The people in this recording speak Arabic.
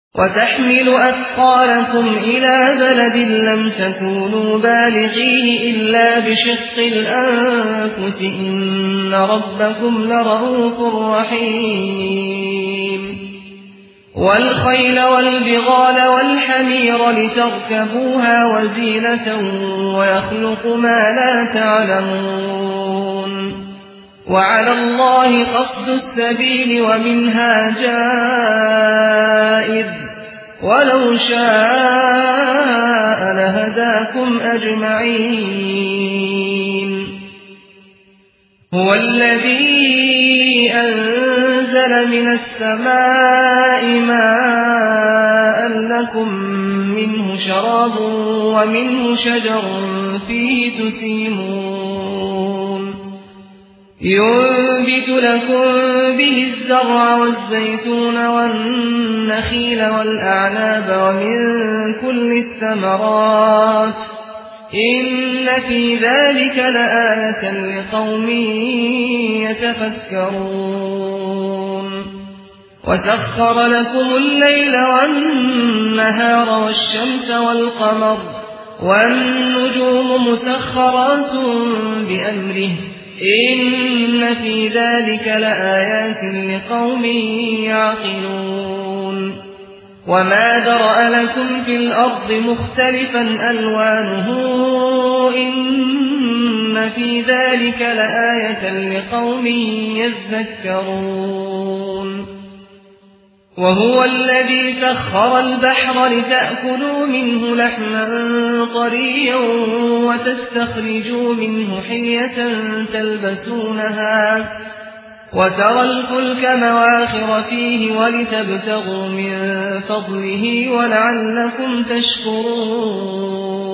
وتحمل أثقالكم إلى بلد لم تكونوا بالغيه إلا بشق الأنفس إن ربكم لرؤوف رحيم والخيل والبغال والحمير لتركبوها وزينة ويخلق ما لا تعلمون وعلى الله قصد السبيل ومنها جائر ولو شاء لهداكم أجمعين هو الذي أنزل من السماء ماء لكم منه شراب ومنه شجر فيه تسيمون ينبت لكم به الزرع والزيتون والنخيل والأعناب ومن كل الثمرات إن في ذلك لآية لقوم يتفكرون وسخر لكم الليل والنهار والشمس والقمر والنجوم مسخرات بأمره إن في ذلك لآيات لقوم يعقلون وما ذرأ لكم في الأرض مختلفا ألوانه إن في ذلك لآية لقوم يذكرون وهو الذي سخر البحر لتأكلوا منه لحما طريا وتستخرجوا منه حلية تلبسونها وترى الفلك مواخر فيه ولتبتغوا من فضله ولعلكم تشكرون